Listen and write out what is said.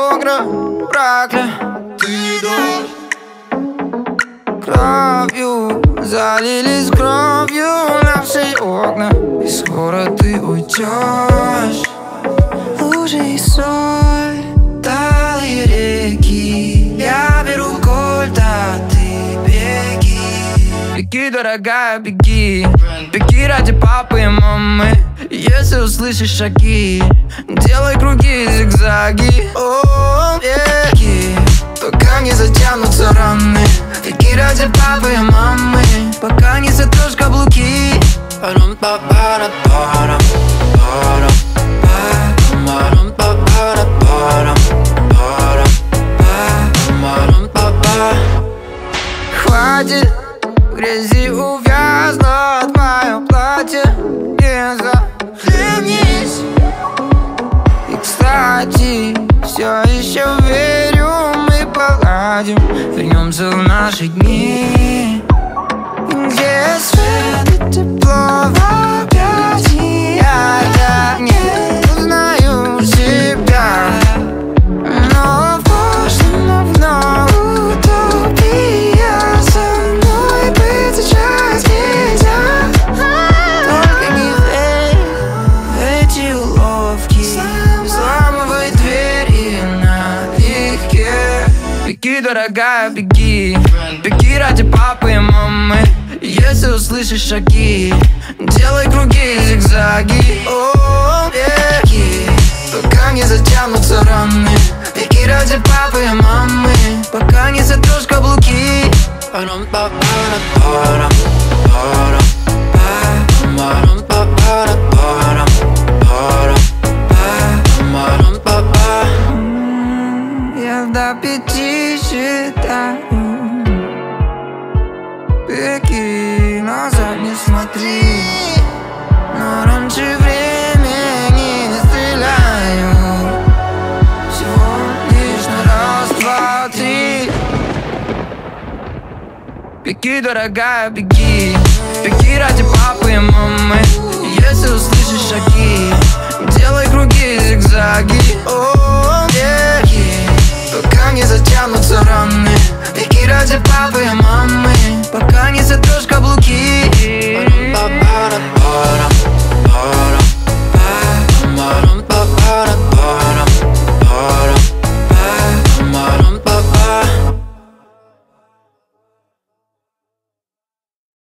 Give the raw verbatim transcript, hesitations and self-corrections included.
окна проклятые, кровью залились кровью наши окна, и скоро ты уйдешь. Лужи и соль, талые реки, я беру кольт, а ты беги. Беги, дорогая, беги, беги ради папы и мамы. Если услышишь шаги, делай круги, зигзаги. О, беги, пока не затянутся раны. Беги ради папы и мамы, пока не сотрешь каблуки. Хватит, в грязи увязло твое платье, не захлебнись. И, кстати, все еще верю, мы поладим, вернемся в наши дни, где свет и тепло в объятиях. Я не узнаю себя, но в прошлом вновь утопия. Со мной быть сейчас нельзя. Только не верь в эти уловки, взламывай двери налегке. Беги, дорогая, беги, беги ради папы и мамы. Если услышишь шаги, делай круги, зигзаги. О, беги, пока не затянутся раны. Беги ради папы и мамы, пока не сотрешь каблуки. Я до пяти считаю. Беги, назад не смотри, но раньше времени не стреляю. Всего лишь на раз, два, три. Беги, дорогая, беги, беги ради папы и мамы. Если услышишь шаги, делай круги, зигзаги. О, yeah.